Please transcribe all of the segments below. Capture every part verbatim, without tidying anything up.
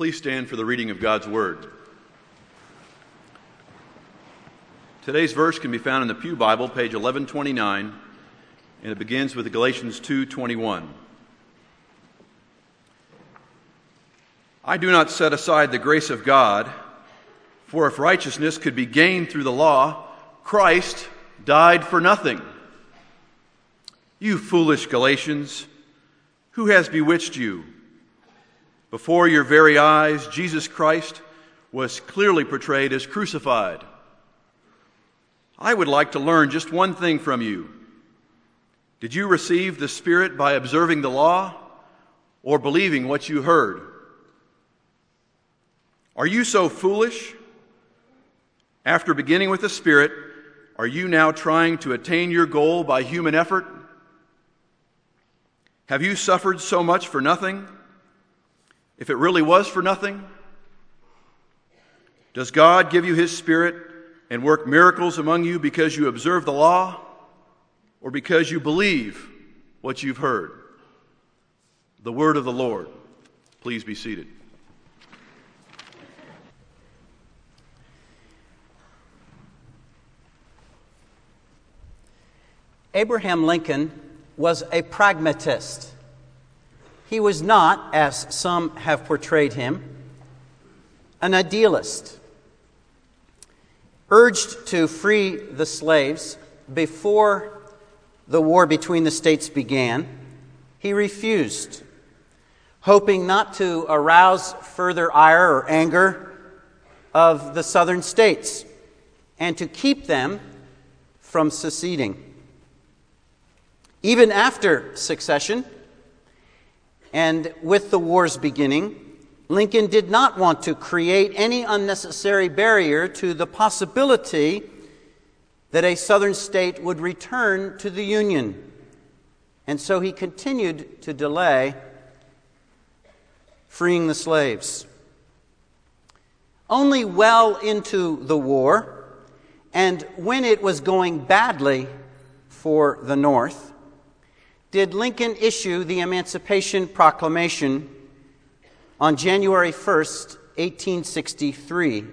Please stand for the reading of God's Word. Today's verse can be found in the Pew Bible, page eleven twenty-nine, and it begins with Galatians two twenty-one. I do not set aside the grace of God, for if righteousness could be gained through the law, Christ died for nothing. You foolish Galatians, who has bewitched you? Before your very eyes, Jesus Christ was clearly portrayed as crucified. I would like to learn just one thing from you. Did you receive the Spirit by observing the law or believing what you heard? Are you so foolish? After beginning with the Spirit, are you now trying to attain your goal by human effort? Have you suffered so much for nothing? If it really was for nothing, does God give you His Spirit and work miracles among you because you observe the law or because you believe what you've heard? The word of the Lord. Please be seated. Abraham Lincoln was a pragmatist. He was not, as some have portrayed him, an idealist. Urged to free the slaves before the war between the states began, he refused, hoping not to arouse further ire or anger of the southern states and to keep them from seceding. Even after secession, and with the war's beginning, Lincoln did not want to create any unnecessary barrier to the possibility that a southern state would return to the Union. And so he continued to delay freeing the slaves. Only well into the war, and when it was going badly for the North, did Lincoln issue the Emancipation Proclamation on January first, eighteen sixty-three.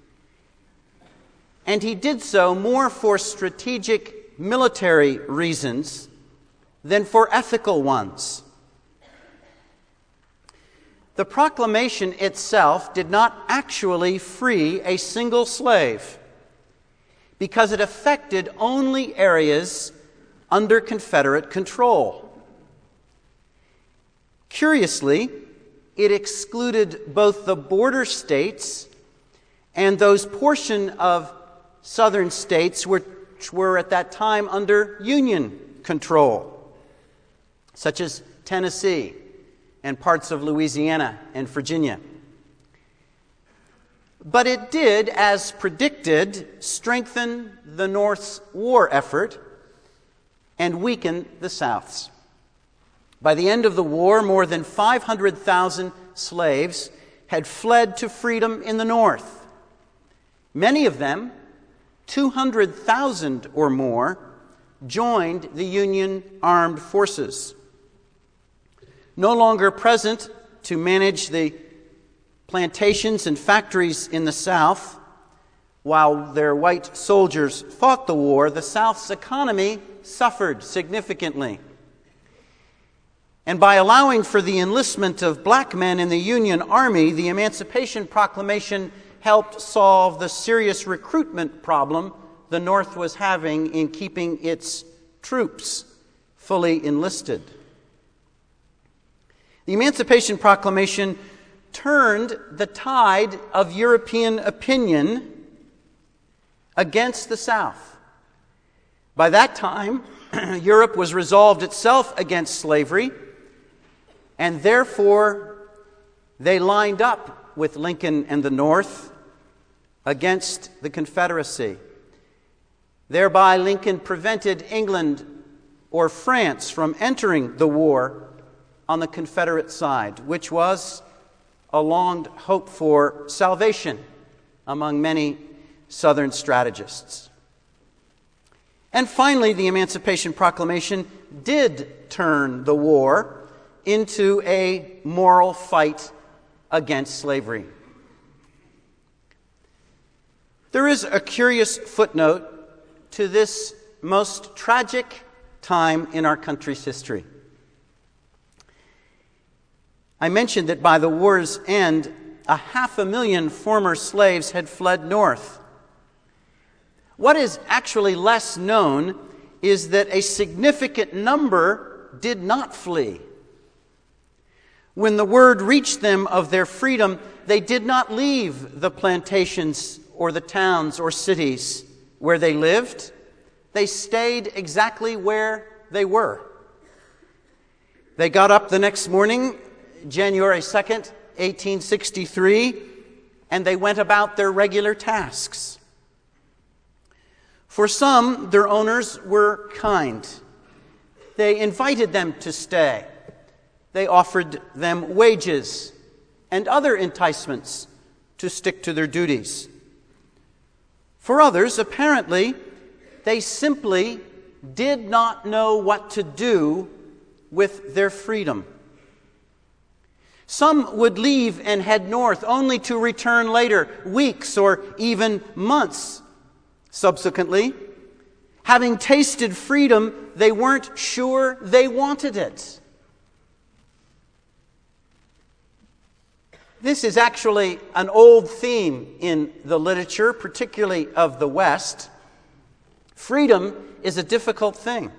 And he did so more for strategic military reasons than for ethical ones. The proclamation itself did not actually free a single slave because it affected only areas under Confederate control. Curiously, it excluded both the border states and those portion of southern states which were at that time under Union control, such as Tennessee and parts of Louisiana and Virginia. But it did, as predicted, strengthen the North's war effort and weaken the South's. By the end of the war, more than five hundred thousand slaves had fled to freedom in the North. Many of them, two hundred thousand or more, joined the Union armed forces. No longer present to manage the plantations and factories in the South, while their white soldiers fought the war, the South's economy suffered significantly. And by allowing for the enlistment of black men in the Union Army, the Emancipation Proclamation helped solve the serious recruitment problem the North was having in keeping its troops fully enlisted. The Emancipation Proclamation turned the tide of European opinion against the South. By that time, Europe was resolved itself against slavery, and therefore they lined up with Lincoln and the North against the Confederacy. Thereby, Lincoln prevented England or France from entering the war on the Confederate side, which was a long-hoped-for salvation among many Southern strategists. And finally, the Emancipation Proclamation did turn the war into a moral fight against slavery. There is a curious footnote to this most tragic time in our country's history. I mentioned that by the war's end, a half a million former slaves had fled north. What is actually less known is that a significant number did not flee. When the word reached them of their freedom, they did not leave the plantations or the towns or cities where they lived. They stayed exactly where they were. They got up the next morning, January second, eighteen sixty-three, and they went about their regular tasks. For some, their owners were kind. They invited them to stay. They offered them wages and other enticements to stick to their duties. For others, apparently, they simply did not know what to do with their freedom. Some would leave and head north only to return later, weeks or even months subsequently. Having tasted freedom, they weren't sure they wanted it. This is actually an old theme in the literature, particularly of the West. Freedom is a difficult thing.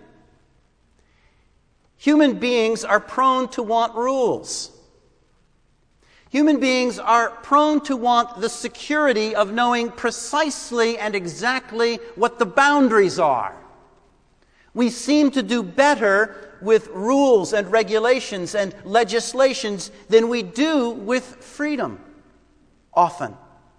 Human beings are prone to want rules. Human beings are prone to want the security of knowing precisely and exactly what the boundaries are. We seem to do better with rules and regulations and legislations than we do with freedom, often.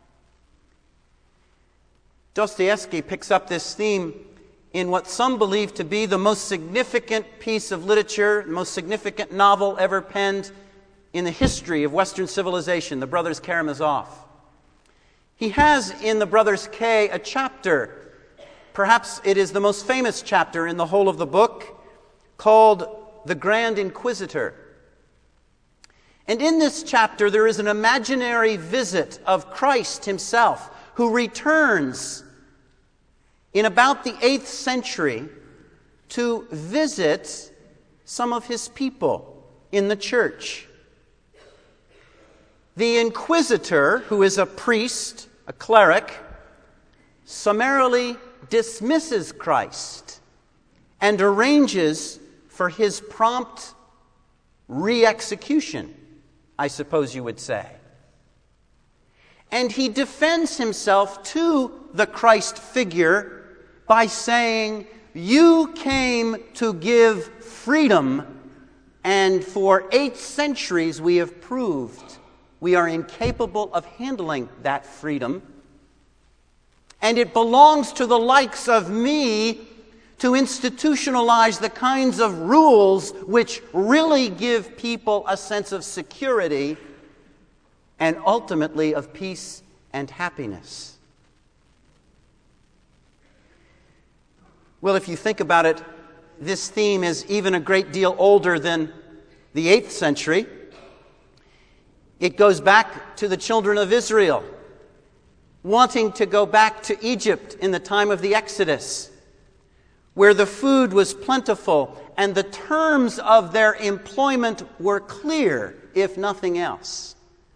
Dostoevsky picks up this theme in what some believe to be the most significant piece of literature, the most significant novel ever penned in the history of Western civilization, The Brothers Karamazov. He has in The Brothers K a chapter, perhaps it is the most famous chapter in the whole of the book, called The Grand Inquisitor. And in this chapter there is an imaginary visit of Christ himself, who returns in about the eighth century to visit some of his people in the church. The inquisitor, who is a priest, a cleric, summarily dismisses Christ and arranges for his prompt re-execution, I suppose you would say. And he defends himself to the Christ figure by saying, "You came to give freedom, and for eight centuries we have proved we are incapable of handling that freedom. And it belongs to the likes of me to institutionalize the kinds of rules which really give people a sense of security and ultimately of peace and happiness." Well, if you think about it, this theme is even a great deal older than the eighth century. It goes back to the children of Israel, wanting to go back to Egypt in the time of the Exodus, where the food was plentiful and the terms of their employment were clear, if nothing else.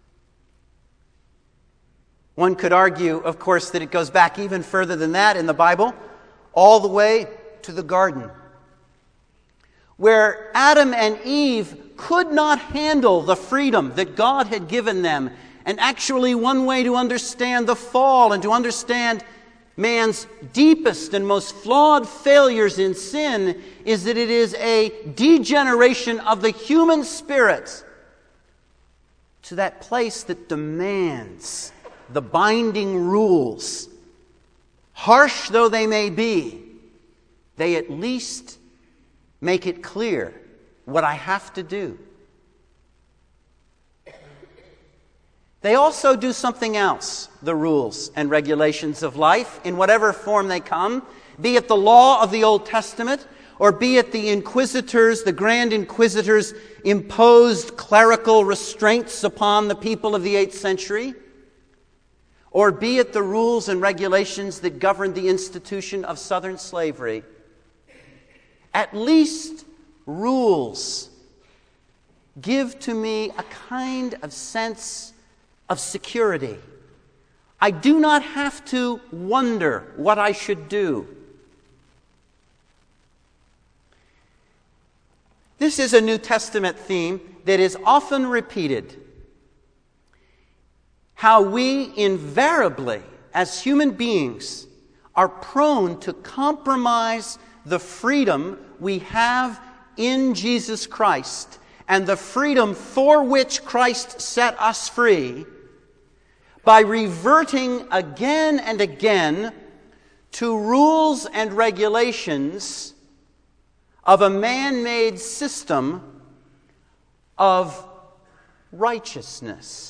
One could argue, of course, that it goes back even further than that in the Bible, all the way to the garden, where Adam and Eve could not handle the freedom that God had given them. And actually, one way to understand the fall and to understand man's deepest and most flawed failures in sin is that it is a degeneration of the human spirit to that place that demands the binding rules. Harsh though they may be, they at least make it clear what I have to do. They also do something else, the rules and regulations of life, in whatever form they come, be it the law of the Old Testament or be it the inquisitors, the grand inquisitors imposed clerical restraints upon the people of the eighth century, or be it the rules and regulations that governed the institution of Southern slavery, at least rules give to me a kind of sense of security. I do not have to wonder what I should do. This is a New Testament theme that is often repeated. How we invariably, as human beings, are prone to compromise the freedom we have in Jesus Christ and the freedom for which Christ set us free by reverting again and again to rules and regulations of a man-made system of righteousness.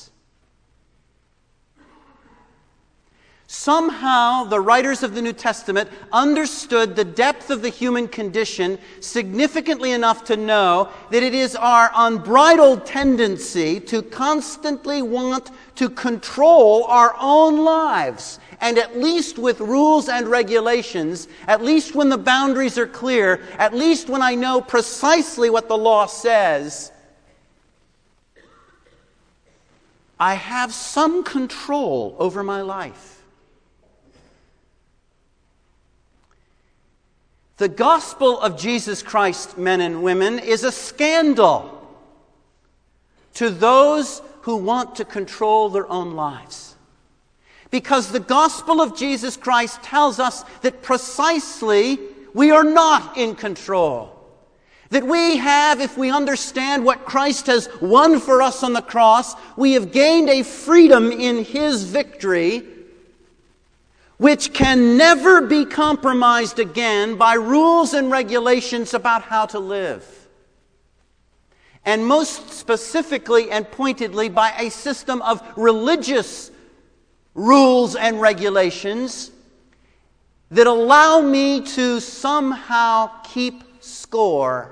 Somehow, the writers of the New Testament understood the depth of the human condition significantly enough to know that it is our unbridled tendency to constantly want to control our own lives. And at least with rules and regulations, at least when the boundaries are clear, at least when I know precisely what the law says, I have some control over my life. The gospel of Jesus Christ, men and women, is a scandal to those who want to control their own lives. Because the gospel of Jesus Christ tells us that precisely we are not in control. That we have, if we understand what Christ has won for us on the cross, we have gained a freedom in His victory which can never be compromised again by rules and regulations about how to live. And most specifically and pointedly by a system of religious rules and regulations that allow me to somehow keep score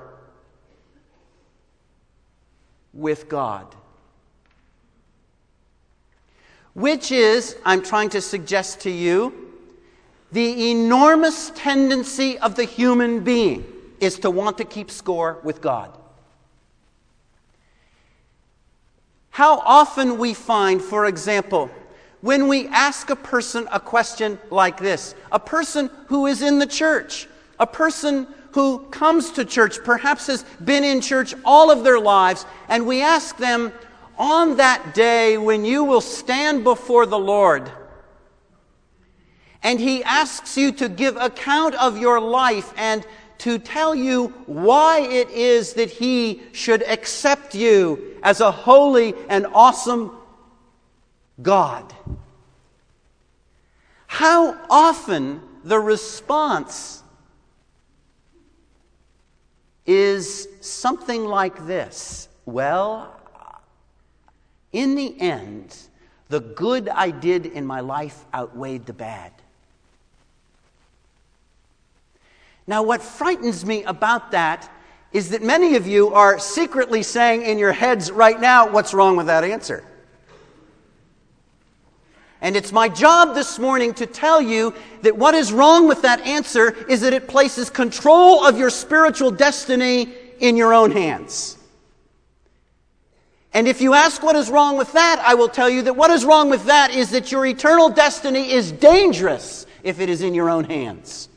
with God. Which is, I'm trying to suggest to you, the enormous tendency of the human being is to want to keep score with God. How often we find, for example, when we ask a person a question like this, a person who is in the church, a person who comes to church, perhaps has been in church all of their lives, and we ask them, on that day when you will stand before the Lord, and He asks you to give account of your life and to tell you why it is that He should accept you as a holy and awesome God. How often the response is something like this: well, in the end, the good I did in my life outweighed the bad. Now, what frightens me about that is that many of you are secretly saying in your heads right now, what's wrong with that answer? And it's my job this morning to tell you that what is wrong with that answer is that it places control of your spiritual destiny in your own hands. And if you ask what is wrong with that, I will tell you that what is wrong with that is that your eternal destiny is dangerous if it is in your own hands.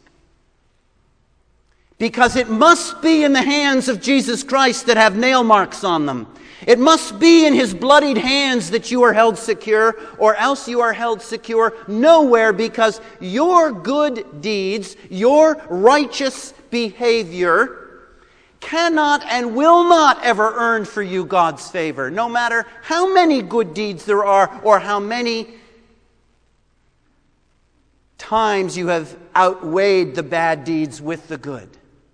Because it must be in the hands of Jesus Christ that have nail marks on them. It must be in His bloodied hands that you are held secure, or else you are held secure nowhere, because your good deeds, your righteous behavior cannot and will not ever earn for you God's favor, no matter how many good deeds there are or how many times you have outweighed the bad deeds with the good.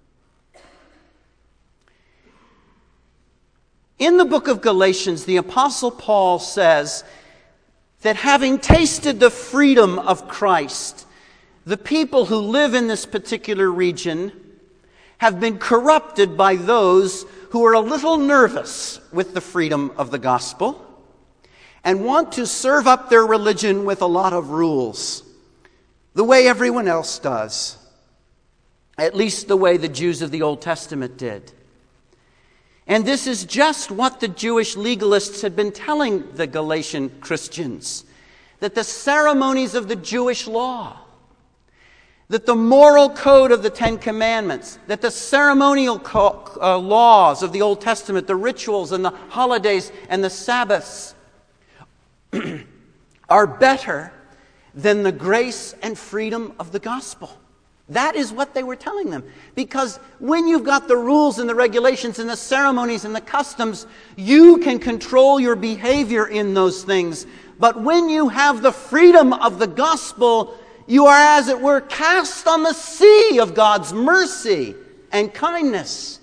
In the book of Galatians, the Apostle Paul says that having tasted the freedom of Christ, the people who live in this particular region have been corrupted by those who are a little nervous with the freedom of the gospel and want to serve up their religion with a lot of rules, the way everyone else does, at least the way the Jews of the Old Testament did. And this is just what the Jewish legalists had been telling the Galatian Christians, that the ceremonies of the Jewish law, that the moral code of the Ten Commandments, that the ceremonial co- uh, laws of the Old Testament, the rituals and the holidays and the Sabbaths are better than the grace and freedom of the gospel. That is what they were telling them. Because when you've got the rules and the regulations and the ceremonies and the customs, you can control your behavior in those things. But when you have the freedom of the gospel, you are, as it were, cast on the sea of God's mercy and kindness.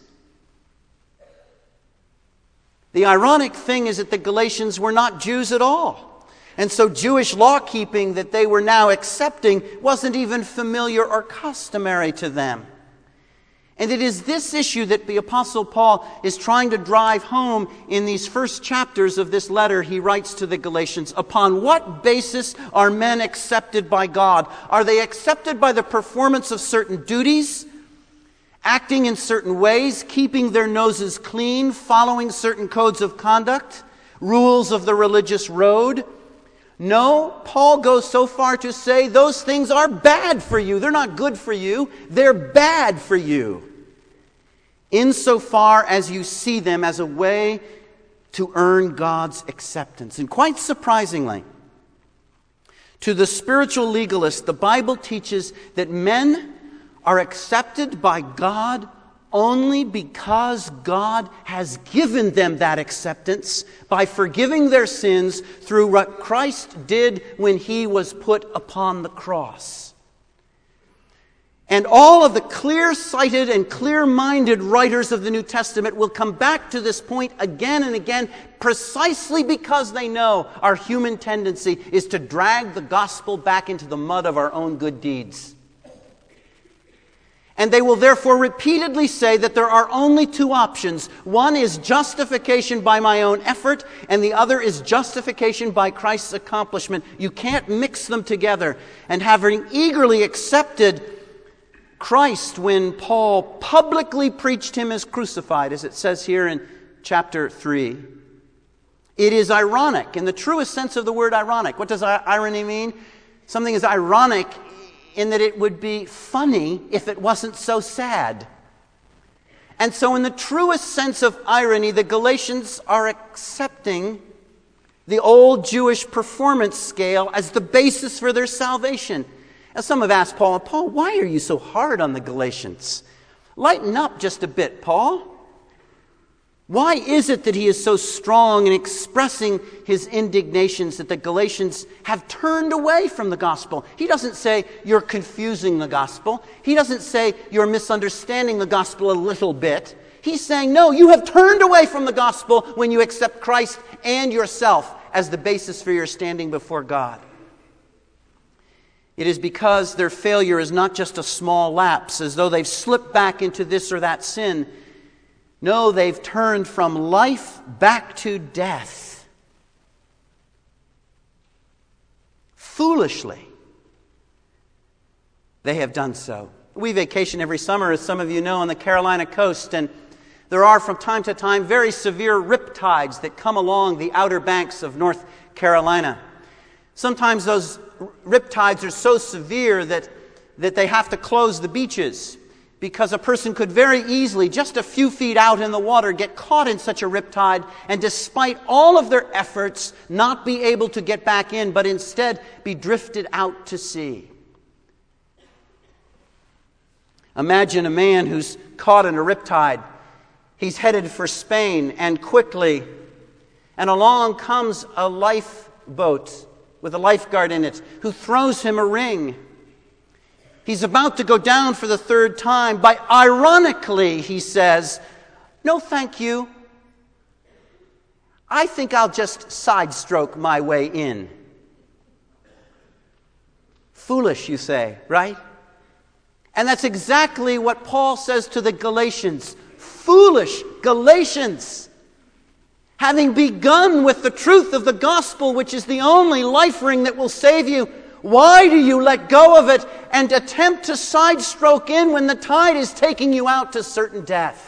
The ironic thing is that the Galatians were not Jews at all. And so Jewish law-keeping that they were now accepting wasn't even familiar or customary to them. And it is this issue that the Apostle Paul is trying to drive home in these first chapters of this letter he writes to the Galatians. Upon what basis are men accepted by God? Are they accepted by the performance of certain duties, acting in certain ways, keeping their noses clean, following certain codes of conduct, rules of the religious road? No, Paul goes so far to say those things are bad for you. They're not good for you. They're bad for you, insofar as you see them as a way to earn God's acceptance. And quite surprisingly, to the spiritual legalist, the Bible teaches that men are accepted by God only because God has given them that acceptance by forgiving their sins through what Christ did when he was put upon the cross. And all of the clear-sighted and clear-minded writers of the New Testament will come back to this point again and again precisely because they know our human tendency is to drag the gospel back into the mud of our own good deeds. And they will therefore repeatedly say that there are only two options. One is justification by my own effort, and the other is justification by Christ's accomplishment. You can't mix them together. And having eagerly accepted Christ when Paul publicly preached him as crucified, as it says here in chapter three, it is ironic, in the truest sense of the word ironic. What does irony mean? Something is ironic in that it would be funny if it wasn't so sad. And so in the truest sense of irony, the Galatians are accepting the old Jewish performance scale as the basis for their salvation. Now some have asked Paul, Paul, why are you so hard on the Galatians? Lighten up just a bit, Paul. Why is it that he is so strong in expressing his indignations that the Galatians have turned away from the gospel? He doesn't say you're confusing the gospel. He doesn't say you're misunderstanding the gospel a little bit. He's saying, no, you have turned away from the gospel when you accept Christ and yourself as the basis for your standing before God. It is because their failure is not just a small lapse, as though they've slipped back into this or that sin. No, they've turned from life back to death. Foolishly, they have done so. We vacation every summer, as some of you know, on the Carolina coast, and there are from time to time very severe riptides that come along the outer banks of North Carolina. Sometimes those riptides are so severe that, that they have to close the beaches, because a person could very easily, just a few feet out in the water, get caught in such a riptide and despite all of their efforts not be able to get back in, but instead be drifted out to sea. Imagine a man who's caught in a riptide. He's headed for Spain, and quickly, and along comes a lifeboat with a lifeguard in it who throws him a ring. He's about to go down for the third time, but ironically, he says, no, thank you. I think I'll just sidestroke my way in. Foolish, you say, right? And that's exactly what Paul says to the Galatians. Foolish Galatians! Having begun with the truth of the gospel, which is the only life ring that will save you, why do you let go of it and attempt to sidestroke in when the tide is taking you out to certain death?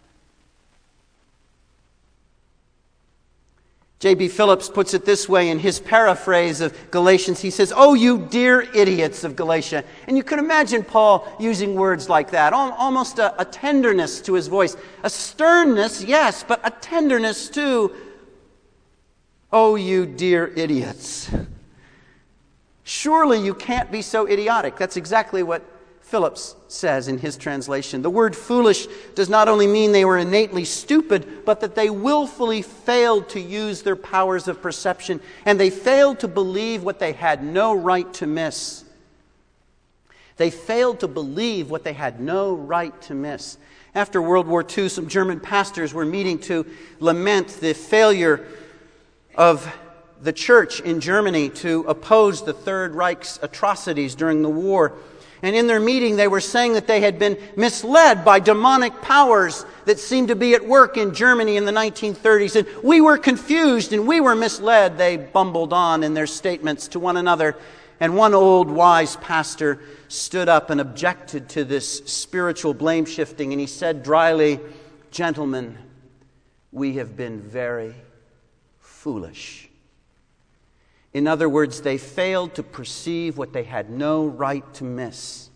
J B Phillips puts it this way in his paraphrase of Galatians. He says, "Oh, you dear idiots of Galatia." And you can imagine Paul using words like that, almost a, a tenderness to his voice. A sternness, yes, but a tenderness too. "Oh, you dear idiots. Surely you can't be so idiotic." That's exactly what Phillips says in his translation. The word foolish does not only mean they were innately stupid, but that they willfully failed to use their powers of perception, and they failed to believe what they had no right to miss. They failed to believe what they had no right to miss. After World War Two, some German pastors were meeting to lament the failure of the church in Germany to oppose the Third Reich's atrocities during the war. And in their meeting, they were saying that they had been misled by demonic powers that seemed to be at work in Germany in the nineteen thirties. And we were confused and we were misled, they bumbled on in their statements to one another. And one old wise pastor stood up and objected to this spiritual blame shifting. And he said dryly, "Gentlemen, we have been very foolish." In other words, they failed to perceive what they had no right to miss.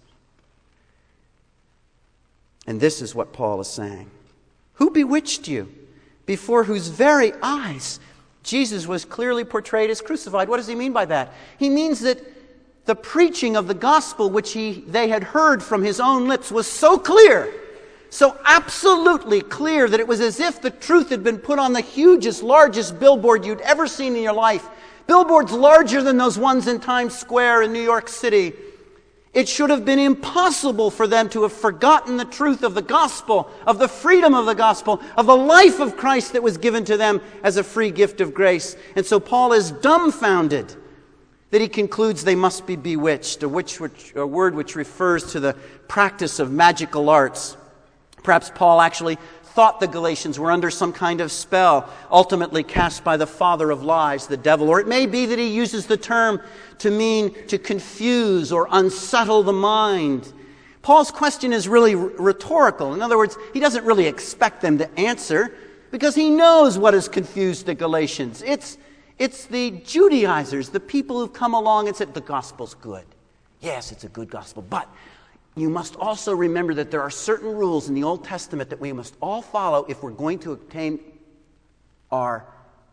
And this is what Paul is saying. Who bewitched you, before whose very eyes Jesus was clearly portrayed as crucified? What does he mean by that? He means that the preaching of the gospel which he, they had heard from his own lips was so clear, so absolutely clear, that it was as if the truth had been put on the hugest, largest billboard you'd ever seen in your life. Billboards larger than those ones in Times Square in New York City. It should have been impossible for them to have forgotten the truth of the gospel, of the freedom of the gospel, of the life of Christ that was given to them as a free gift of grace. And so Paul is dumbfounded that he concludes they must be bewitched, a, which, which, a word which refers to the practice of magical arts. Perhaps Paul actually thought the Galatians were under some kind of spell, ultimately cast by the father of lies, the devil. Or it may be that he uses the term to mean to confuse or unsettle the mind. Paul's question is really rhetorical. In other words, he doesn't really expect them to answer because he knows what has confused the Galatians. It's, it's the Judaizers, the people who've come along and said, the gospel's good. Yes, it's a good gospel, but you must also remember that there are certain rules in the Old Testament that we must all follow if we're going to obtain our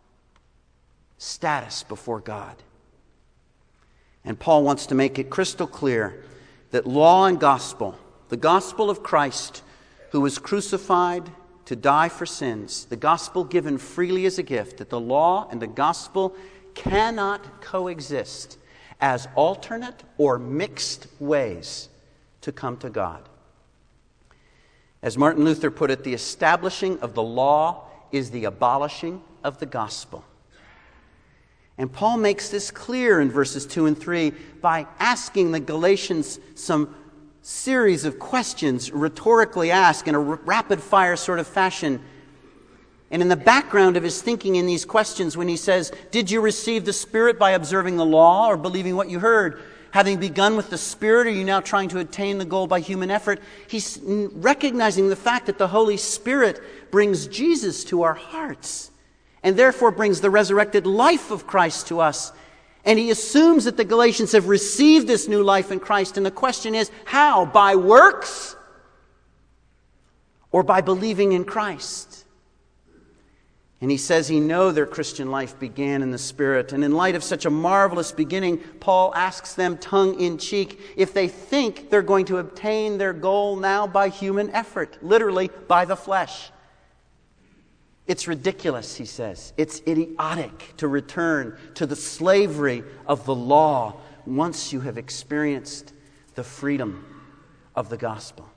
status before God. And Paul wants to make it crystal clear that law and gospel, the gospel of Christ, who was crucified to die for sins, the gospel given freely as a gift, that the law and the gospel cannot coexist as alternate or mixed ways to come to God. As Martin Luther put it, the establishing of the law is the abolishing of the gospel. And Paul makes this clear in verses two and three by asking the Galatians some series of questions, rhetorically asked in a rapid-fire sort of fashion. And in the background of his thinking in these questions, when he says, "Did you receive the Spirit by observing the law or believing what you heard? Having begun with the Spirit, are you now trying to attain the goal by human effort?" He's recognizing the fact that the Holy Spirit brings Jesus to our hearts and therefore brings the resurrected life of Christ to us. And he assumes that the Galatians have received this new life in Christ. And the question is, how? By works or by believing in Christ? And he says he knows their Christian life began in the Spirit. And in light of such a marvelous beginning, Paul asks them tongue-in-cheek if they think they're going to obtain their goal now by human effort, literally by the flesh. It's ridiculous, he says. It's idiotic to return to the slavery of the law once you have experienced the freedom of the gospel.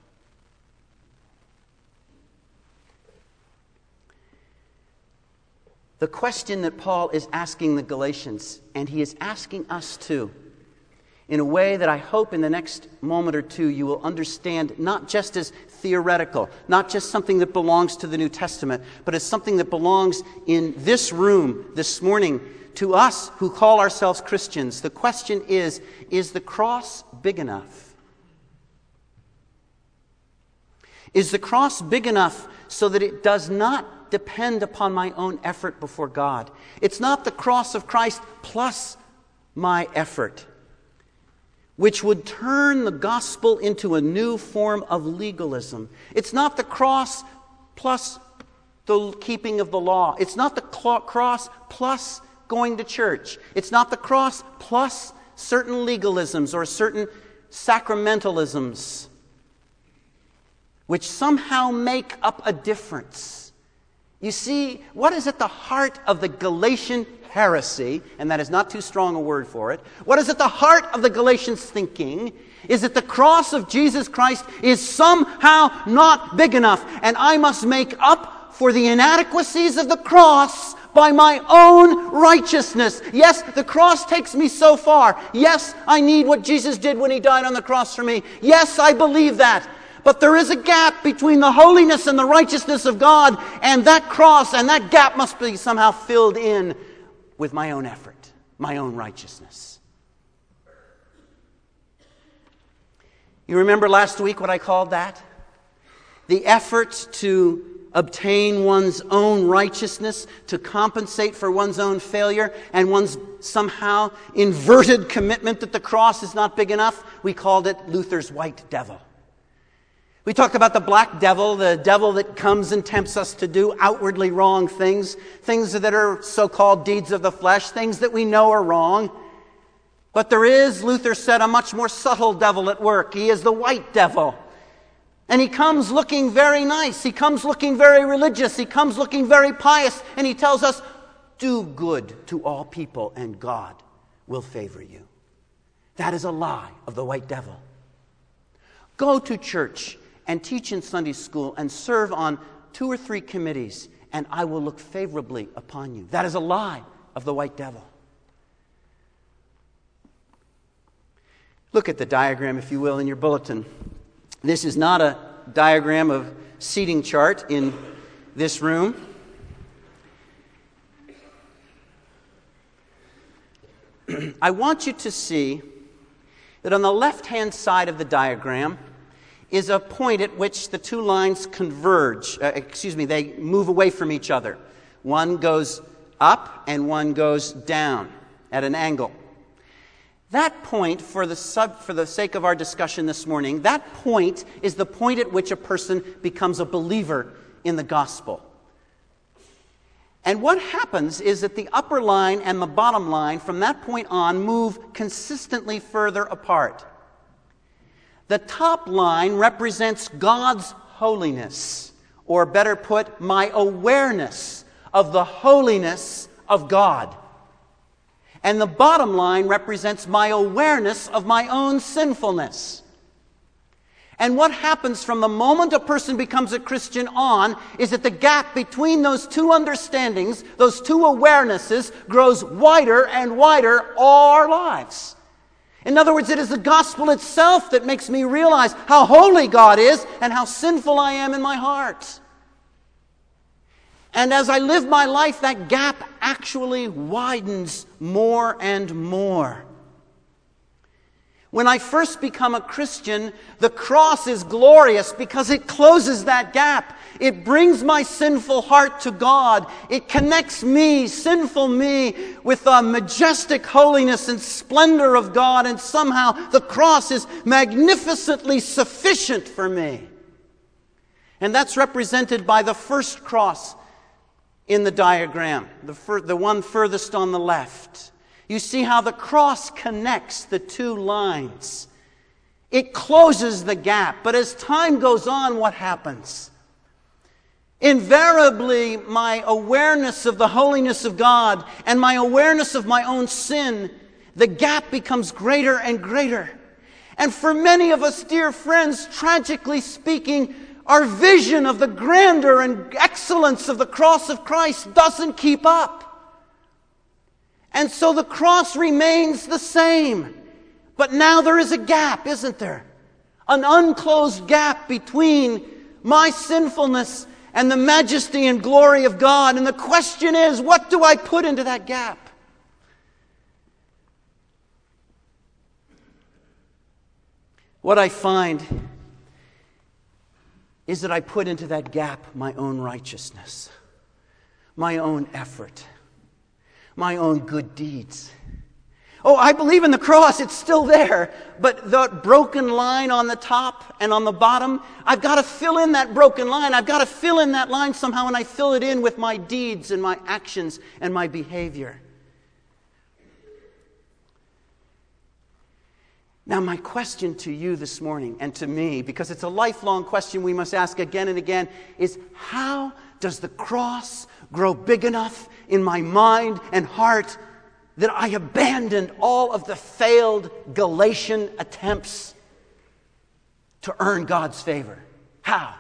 The question that Paul is asking the Galatians, and he is asking us too, in a way that I hope in the next moment or two you will understand, not just as theoretical, not just something that belongs to the New Testament, but as something that belongs in this room this morning to us who call ourselves Christians. The question is, is the cross big enough? Is the cross big enough so that it does not depend upon my own effort before God? It's not the cross of Christ plus my effort, which would turn the gospel into a new form of legalism. It's not the cross plus the keeping of the law. It's not the cross plus going to church. It's not the cross plus certain legalisms or certain sacramentalisms, which somehow make up a difference. You see, what is at the heart of the Galatian heresy, and that is not too strong a word for it, what is at the heart of the Galatians' thinking is that the cross of Jesus Christ is somehow not big enough, and I must make up for the inadequacies of the cross by my own righteousness. Yes, the cross takes me so far. Yes, I need what Jesus did when He died on the cross for me. Yes, I believe that. But there is a gap between the holiness and the righteousness of God, and that cross and that gap must be somehow filled in with my own effort, my own righteousness. You remember last week what I called that? The effort to obtain one's own righteousness, to compensate for one's own failure, and one's somehow inverted commitment that the cross is not big enough. We called it Luther's white devil. We talked about the black devil, the devil that comes and tempts us to do outwardly wrong things, things that are so-called deeds of the flesh, things that we know are wrong. But there is, Luther said, a much more subtle devil at work. He is the white devil. And he comes looking very nice. He comes looking very religious. He comes looking very pious. And he tells us, do good to all people and God will favor you. That is a lie of the white devil. Go to church and teach in Sunday school and serve on two or three committees, and I will look favorably upon you. That is a lie of the white devil. Look at the diagram, if you will, in your bulletin. This is not a diagram of seating chart in this room. I want you to see that on the left-hand side of the diagram is a point at which the two lines converge. Uh, excuse me, they move away from each other. One goes up and one goes down at an angle. That point, for the sub, for the sake of our discussion this morning, that point is the point at which a person becomes a believer in the gospel. And what happens is that the upper line and the bottom line from that point on move consistently further apart. The top line represents God's holiness, or better put, my awareness of the holiness of God. And the bottom line represents my awareness of my own sinfulness. And what happens from the moment a person becomes a Christian on is that the gap between those two understandings, those two awarenesses, grows wider and wider all our lives. In other words, it is the gospel itself that makes me realize how holy God is and how sinful I am in my heart. And as I live my life, that gap actually widens more and more. When I first become a Christian, the cross is glorious because it closes that gap. It brings my sinful heart to God. It connects me, sinful me, with the majestic holiness and splendor of God, and somehow the cross is magnificently sufficient for me. And that's represented by the first cross in the diagram, the, fir- the one furthest on the left. You see how the cross connects the two lines. It closes the gap. But as time goes on, what happens? Invariably, my awareness of the holiness of God and my awareness of my own sin, the gap becomes greater and greater. And for many of us, dear friends, tragically speaking, our vision of the grandeur and excellence of the cross of Christ doesn't keep up. And so the cross remains the same. But now there is a gap, isn't there? An unclosed gap between my sinfulness and the majesty and glory of God. And the question is, what do I put into that gap? What I find is that I put into that gap my own righteousness, my own effort, my own good deeds. Oh, I believe in the cross, it's still there. But the broken line on the top and on the bottom, I've got to fill in that broken line. I've got to fill in that line somehow, and I fill it in with my deeds and my actions and my behavior. Now, my question to you this morning, and to me, because it's a lifelong question we must ask again and again, is how does the cross grow big enough in my mind and heart that I abandoned all of the failed Galatian attempts to earn God's favor? How?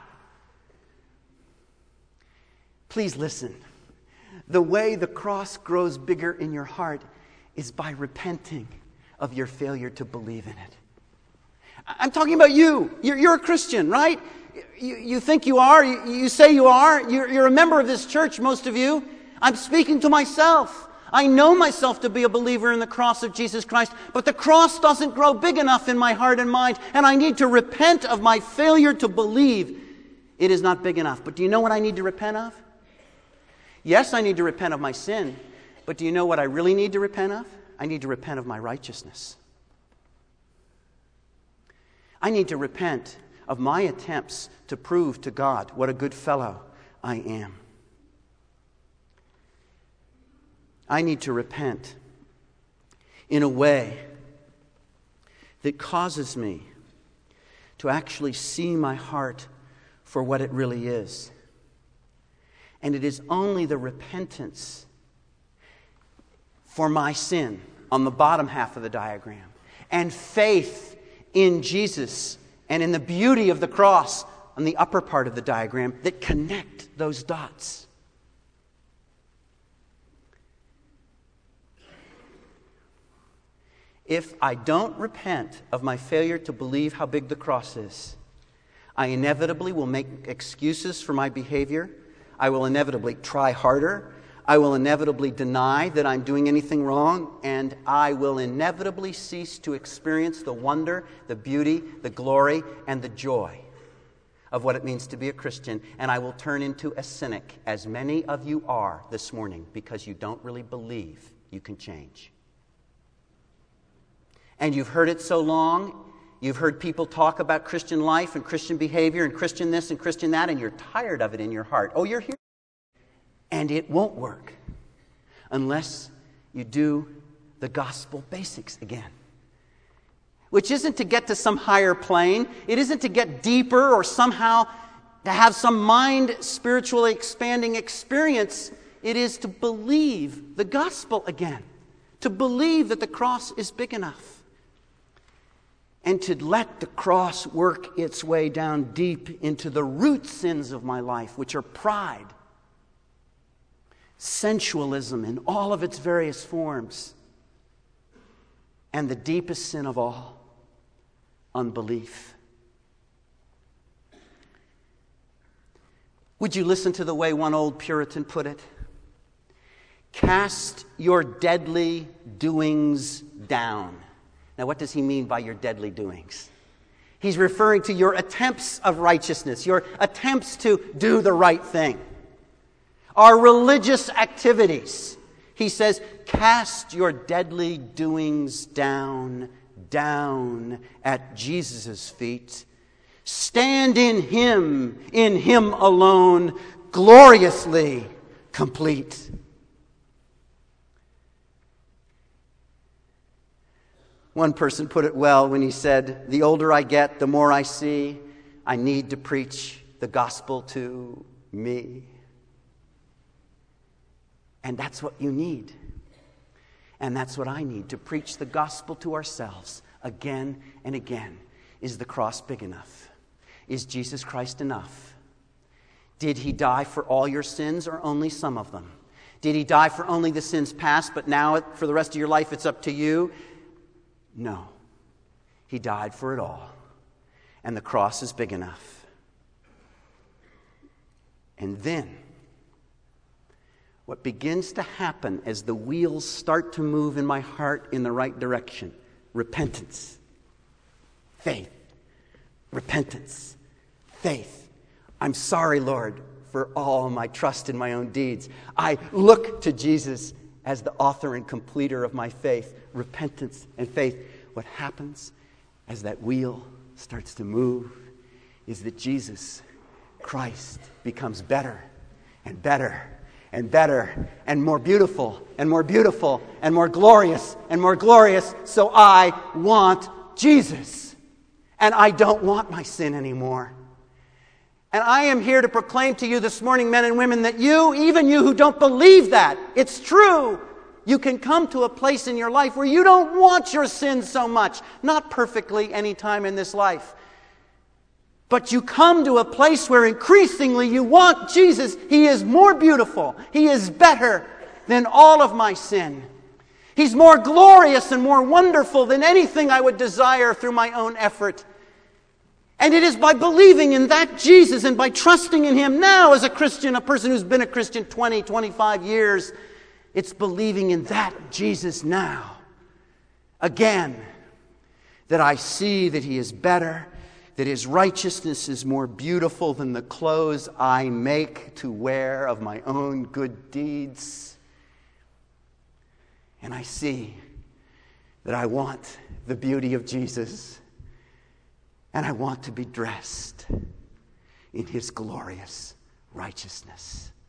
Please listen. The way the cross grows bigger in your heart is by repenting of your failure to believe in it. I'm talking about you. You're, you're a Christian, right? You, you think you are. You, you say you are. You're, you're a member of this church, most of you. I'm speaking to myself. I know myself to be a believer in the cross of Jesus Christ, but the cross doesn't grow big enough in my heart and mind, and I need to repent of my failure to believe it is not big enough. But do you know what I need to repent of? Yes, I need to repent of my sin, but do you know what I really need to repent of? I need to repent of my righteousness. I need to repent of my attempts to prove to God what a good fellow I am. I need to repent in a way that causes me to actually see my heart for what it really is. And it is only the repentance for my sin on the bottom half of the diagram, and faith in Jesus and in the beauty of the cross on the upper part of the diagram that connect those dots. If I don't repent of my failure to believe how big the cross is, I inevitably will make excuses for my behavior. I will inevitably try harder. I will inevitably deny that I'm doing anything wrong, and I will inevitably cease to experience the wonder, the beauty, the glory, and the joy of what it means to be a Christian, and I will turn into a cynic, as many of you are this morning, because you don't really believe you can change. And you've heard it so long, you've heard people talk about Christian life and Christian behavior and Christian this and Christian that, and you're tired of it in your heart. Oh, you're here. And it won't work unless you do the gospel basics again. Which isn't to get to some higher plane. It isn't to get deeper or somehow to have some mind spiritually expanding experience. It is to believe the gospel again. To believe that the cross is big enough. And to let the cross work its way down deep into the root sins of my life, which are pride, sensualism in all of its various forms, and the deepest sin of all, unbelief. Would you listen to the way one old Puritan put it? Cast your deadly doings down. Now, what does he mean by your deadly doings? He's referring to your attempts of righteousness, your attempts to do the right thing. Our religious activities. He says, cast your deadly doings down, down at Jesus' feet. Stand in Him, in Him alone, gloriously complete. One person put it well when he said, the older I get, the more I see I need to preach the gospel to me. And that's what you need. And that's what I need, to preach the gospel to ourselves again and again. Is the cross big enough? Is Jesus Christ enough? Did He die for all your sins or only some of them? Did He die for only the sins past, but now for the rest of your life it's up to you? No. He died for it all. And the cross is big enough. And then, what begins to happen as the wheels start to move in my heart in the right direction? Repentance. Faith. Repentance. Faith. I'm sorry, Lord, for all my trust in my own deeds. I look to Jesus as the author and completer of my faith. Repentance and faith. What happens as that wheel starts to move is that Jesus Christ becomes better and better and better and more beautiful and more beautiful and more glorious and more glorious. So I want Jesus. And I don't want my sin anymore. And I am here to proclaim to you this morning, men and women, that you, even you who don't believe that, it's true. You can come to a place in your life where you don't want your sin so much. Not perfectly any time in this life. But you come to a place where increasingly you want Jesus. He is more beautiful. He is better than all of my sin. He's more glorious and more wonderful than anything I would desire through my own effort. And it is by believing in that Jesus and by trusting in Him now as a Christian, a person who's been a Christian twenty, twenty-five years, it's believing in that Jesus now, again, that I see that He is better, that His righteousness is more beautiful than the clothes I make to wear of my own good deeds. And I see that I want the beauty of Jesus, and I want to be dressed in His glorious righteousness.